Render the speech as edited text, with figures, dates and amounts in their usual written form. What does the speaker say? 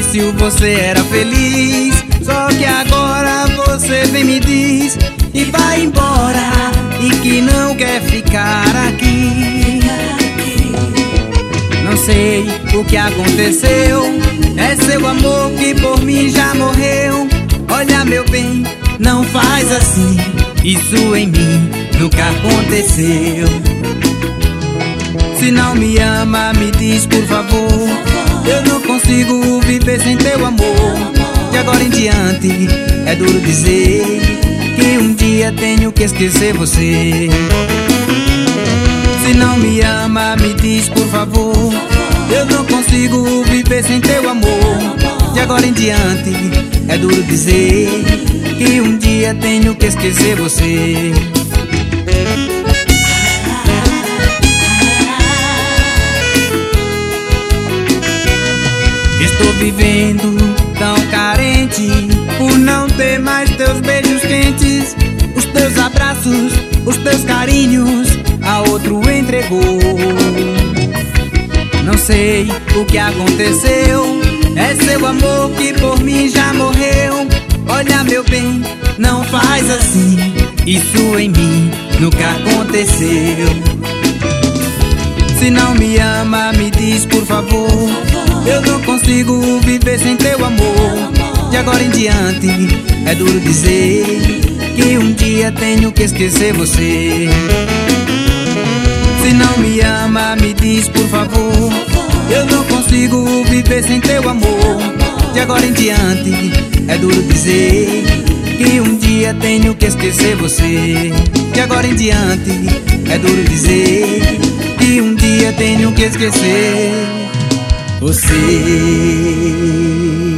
início você era feliz, só que agora você vem me diz e vai embora e que não quer ficar aqui. Não sei o que aconteceu, é seu amor que por mim já morreu. Olha meu bem, não faz assim, isso em mim nunca aconteceu. Se não me ama, me diz por favor, eu não consigo viver sem teu amor. De agora em diante é duro dizer que um dia tenho que esquecer você. Se não me ama, me diz por favor, eu não consigo viver sem teu amor. De agora em diante é duro dizer que um dia tenho que esquecer você. Estou vivendo tão carente por não ter mais teus beijos quentes, os teus abraços, os teus carinhos, a outro entregou. Não sei o que aconteceu, é seu amor que por mim já morreu. Olha meu bem, não faz assim, isso em mim nunca aconteceu. Se não me ama, me diz por favor, eu não consigo viver sem teu amor. De agora em diante é duro dizer que um dia tenho que esquecer você. Se não me ama, me diz por favor, eu não consigo viver sem teu amor. De agora em diante é duro dizer que um dia tenho que esquecer você. De agora em diante é duro dizer que um dia tenho que esquecer você.